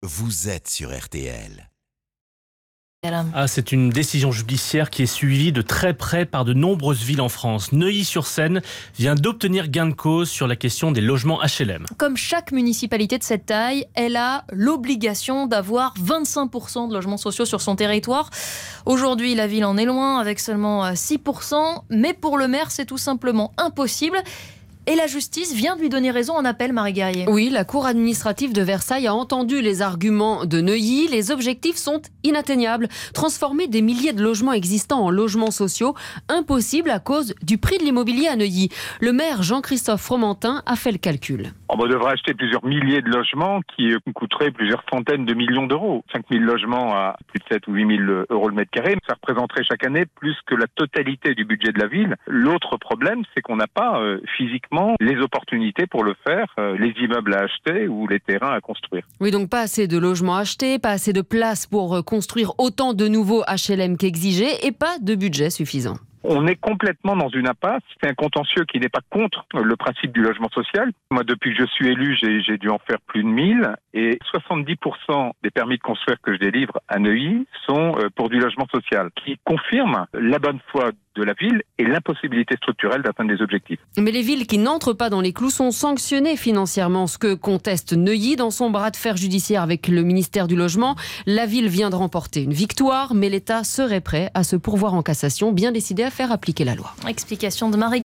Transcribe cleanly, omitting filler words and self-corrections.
vous êtes sur RTL. C'est une décision judiciaire qui est suivie de très près par de nombreuses villes en France. Neuilly-sur-Seine vient d'obtenir gain de cause sur la question des logements HLM. Comme chaque municipalité de cette taille, elle a l'obligation d'avoir 25% de logements sociaux sur son territoire. Aujourd'hui, la ville en est loin avec seulement 6%, mais pour le maire, c'est tout simplement impossible. Et la justice vient de lui donner raison en appel, Marie Guerrier. Oui, la cour administrative de Versailles a entendu les arguments de Neuilly. Les objectifs sont inatteignables. Transformer des milliers de logements existants en logements sociaux, impossible à cause du prix de l'immobilier à Neuilly. Le maire Jean-Christophe Fromentin a fait le calcul. On devrait acheter plusieurs milliers de logements qui coûteraient plusieurs centaines de millions d'euros. 5 000 logements à plus de 7 ou 8 000 euros le mètre carré, ça représenterait chaque année plus que la totalité du budget de la ville. L'autre problème, c'est qu'on n'a pas physiquement les opportunités pour le faire, les immeubles à acheter ou les terrains à construire. Oui, donc pas assez de logements achetés, pas assez de place pour construire autant de nouveaux HLM qu'exigé et pas de budget suffisant. On est complètement dans une impasse. C'est un contentieux qui n'est pas contre le principe du logement social. Moi, depuis que je suis élu, j'ai dû en faire plus de 1000. Et 70% des permis de construire que je délivre à Neuilly sont pour du logement social, qui confirme la bonne foi de la ville et l'impossibilité structurelle d'atteindre des objectifs. Mais les villes qui n'entrent pas dans les clous sont sanctionnées financièrement, ce que conteste Neuilly dans son bras de fer judiciaire avec le ministère du Logement. La ville vient de remporter une victoire, mais l'État serait prêt à se pourvoir en cassation, bien décidé à faire appliquer la loi. Explication de Marie